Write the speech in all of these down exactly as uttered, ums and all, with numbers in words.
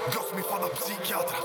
Ghost mi fa da psichiatra.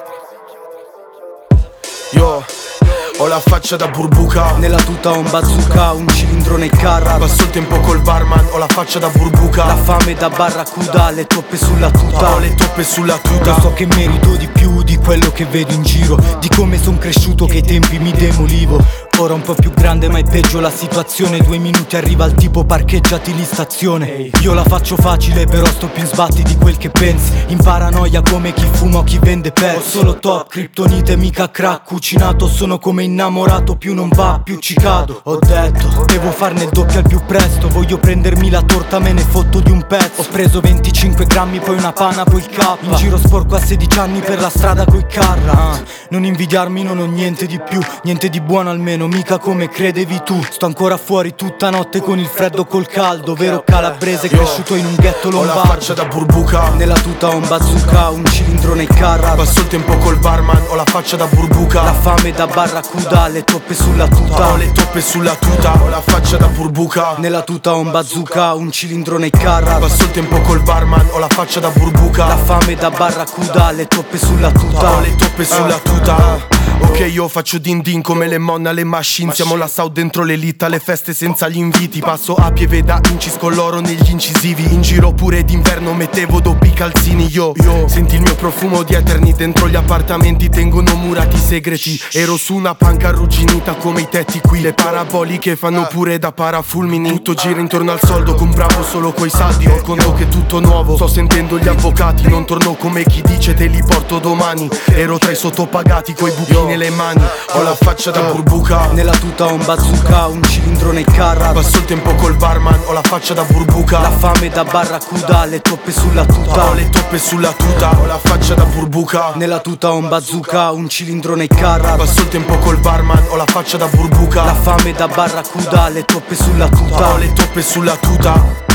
Io ho la faccia da burbuca, nella tuta ho un bazooka, un cilindro nel carra. passo il tempo col barman, ho la faccia da burbuca. La fame da barracuda, le toppe sulla tuta. Ho le toppe sulla tuta. Lo so che merito di più di quello che vedo in giro, di come son cresciuto che ai tempi mi demolivo. Ora un po' più grande ma è peggio la situazione. Due minuti arriva il tipo, parcheggiati lì stazione. Io la faccio facile però sto più in sbatti di quel che pensi. In paranoia come chi fuma o chi vende pezzi. Ho solo top, kryptonite mica crack. Cucinato sono come innamorato, più non va più ci cado. Ho detto devo farne il doppio al più presto. Voglio prendermi la torta, me ne fotto di un pezzo. Ho preso venticinque grammi, poi una pana, poi il K. In giro sporco a sedici anni per la strada coi carra. ah, Non invidiarmi, non ho niente di più, niente di buono almeno, mica come credevi tu. Sto ancora fuori tutta notte con il freddo col caldo. Vero calabrese cresciuto in un ghetto Ho lombardo. la faccia da burbuca, Nella tuta ho un bazooka, un cilindro nel carra. passo il tempo col barman, ho la faccia da burbuca. La fame da barracuda, le toppe sulla tuta. Ho le toppe sulla tuta, ho la faccia da burbuca. Nella tuta ho un bazooka, un cilindro nel carra. Passo il tempo col barman, ho la faccia da burbuca. La fame da barracuda, le toppe sulla tuta. Ho le toppe sulla tuta. Ok, io faccio din din come le monna, le machine. Siamo la South dentro l'elite, alle feste senza gli inviti. Passo a pieve da incis con l'oro negli incisivi. In giro pure d'inverno mettevo doppi calzini. Io, io senti il mio profumo di eterni. Dentro gli appartamenti tengono murati segreti. Ero su una panca arrugginita come i tetti qui. Le paraboliche fanno pure da parafulmini. Tutto gira intorno al soldo, compravo solo coi saldi. Ho il conto che è tutto nuovo, sto sentendo gli avvocati. Non torno come chi dice te li porto domani. Ero tra i sottopagati coi buchi nelle mani. Ho la faccia da burbuca, nella tuta ho un bazooka, un cilindro nel carra. passo il tempo col barman, ho la faccia da burbuca. La fame da barracuda, le toppe sulla tuta. Ho le toppe sulla tuta, ho la faccia da burbuca. Nella tuta ho un bazooka, un cilindro nel carra. Passo il tempo col barman, ho la faccia da burbuca. La fame da barracuda, le toppe sulla tuta. Ho le toppe sulla tuta.